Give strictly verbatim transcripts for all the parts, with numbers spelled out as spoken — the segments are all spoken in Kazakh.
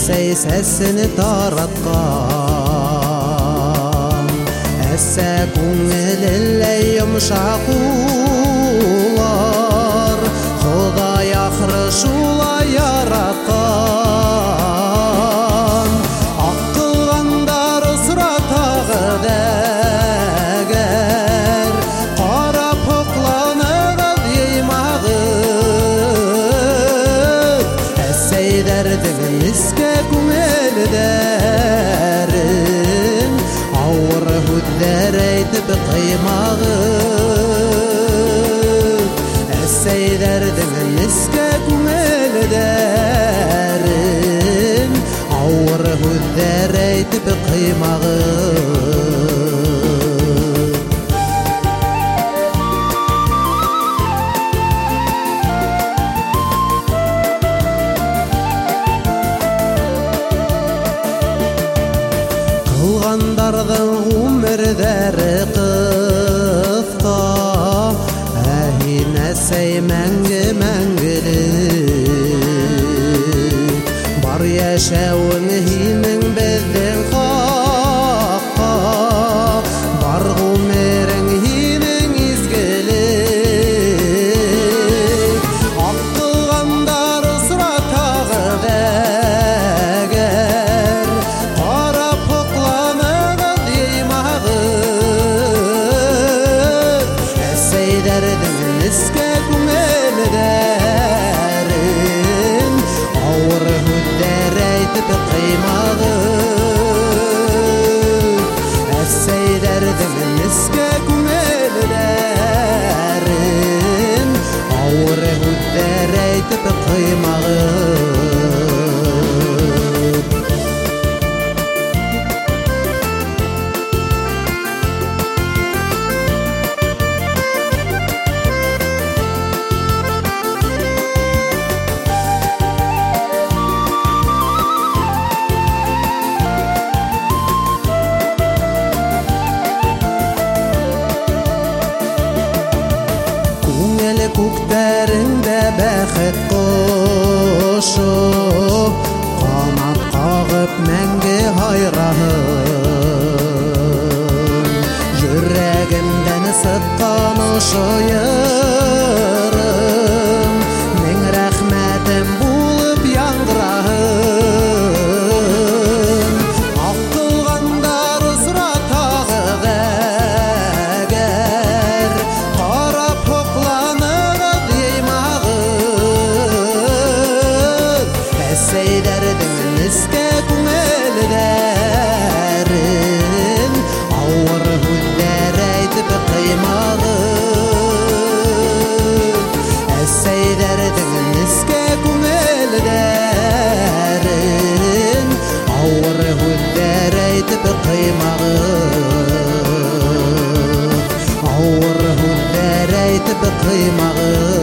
әссәй сәсіні таратқан, әссә көңілілей йомшақ улар, Құдай ақыры шулай яратқан. Ақ қылғандар сұратағы дәгер, қарап ұқланығыз еймағыз, әссәйдердің іске көңілдерін, ауыр хүддер әйтіп қимағыз, әссәйдердің іске көңілдерін, ауыр хүддер әйтіп қимағыз. Қылғандардың өмірдері қысқа, әйін әсәй мәңгі-мәңгілік, бар яшәуің хинің біздің хаққа, бар ғұмырың хинің изгілік. Ақ қылғандар сұратағы дәгер, қарап ұқланығыз еймағыз, әссәйдердің іске көңілдерін, ауыр хүддер әйтіп қимағыз, әссәйдердің іске көңілдерін, ауыр хүддер әйтіп қимағыз. Көңіл көктеріңді бәхет құшып, қанат қағып мәңгі хайрағын, жүрегімден сыққан ұшайырым, мен рәхметім болып яңғырағын. Ақ қылғандар сұратағы дәгер, қарап ұқланығыз еймағыз, әссәйдердің іске көңілдерін, ауыр хүддер әйтіп қимағыз, әссәйдердің іске көңілдерін, ауыр хүддер әйтіп қимағыз, ауыр хүддер әйтіп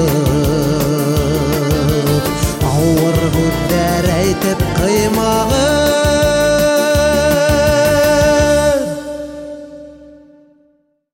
қимағыз, ауыр хүддер әйтіп қимағыз.